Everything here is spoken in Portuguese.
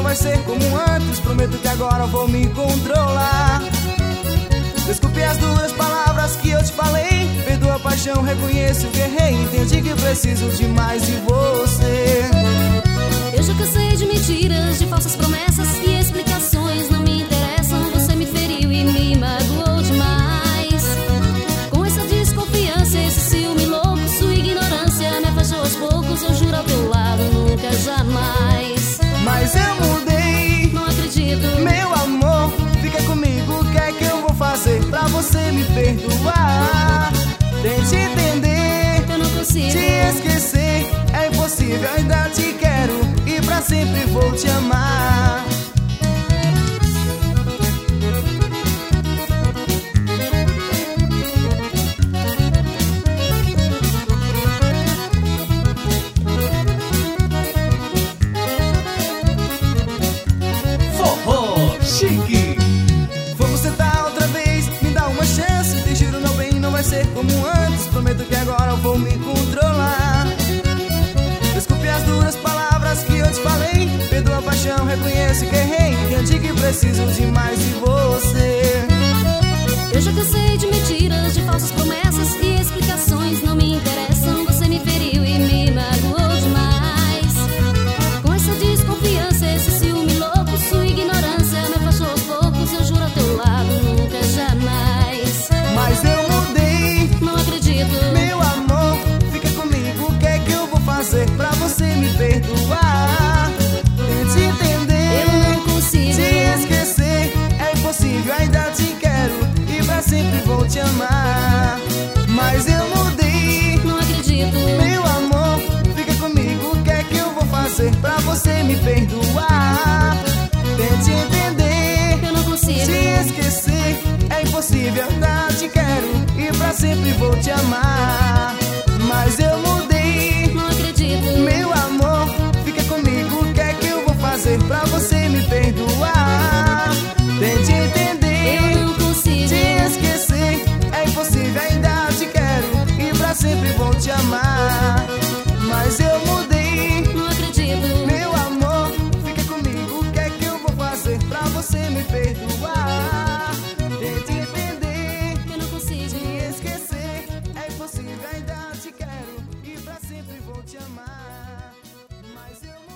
vai ser como antes. Prometo que agora vou me controlar. Desculpe as duras palavras que eu te falei. Perdoa a paixão, reconheço que errei. Entendi que preciso de mais de você. Eu já cansei de mentiras, de falsas promessas e explicações não me interessam. Você me feriu e me magoou demais. Com essa desconfiança, esse ciúme louco, sua ignorância me afastou aos poucos. Eu juro ao teu lado, nunca, jamais. Mas eu mudei, não acredito. Meu amor, fica comigo, o que é que eu vou fazer pra você me perdoar? Tente entender, eu não consigo te esquecer, é impossível, ainda te quero e pra sempre vou te amar. Forró Chique. Vamos tentar outra vez, me dá uma chance. Te juro, meu bem, não vai ser como antes. Prometo que agora eu vou me controlar. Desculpe as duras palavras que eu te falei. Perdoa a paixão, reconheço que errei. Entendi que preciso de mais de você. Eu já cansei de mentiras, de falsas promessas e explicações não me interessam. Você me feriu e me magoou demais. Com essa desconfiança, esse ciúme louco, sua ignorância me afastou aos poucos. Eu juro ao teu lado, nunca, jamais. Mas eu mudei, não acredito. Meu amor, fica comigo, o que é que eu vou fazer pra você me perdoar? Tente entender, eu não consigo te esquecer, é impossível, ainda te quero e pra sempre vou te amar. Mas eu mudei, não acredito. Meu amor, fica comigo, o que é que eu vou fazer pra você me perdoar? Tente entender, eu não consigo te esquecer, é impossível, ainda te quero e pra sempre vou te amar. Mas eu mudei, não acredito. Meu amor, fica comigo, o que é que eu vou fazer pra você me perdoar? Tente entender, eu não consigo te esquecer, é impossível, ainda te quero e pra sempre vou te amar. Mas eu mudei, não acredito. Meu amor, fica comigo, o que é que eu vou fazer pra você me perdoar? Tente entender, eu não consigo te esquecer, é impossível, ainda te quero e pra sempre vou te amar. Mas eu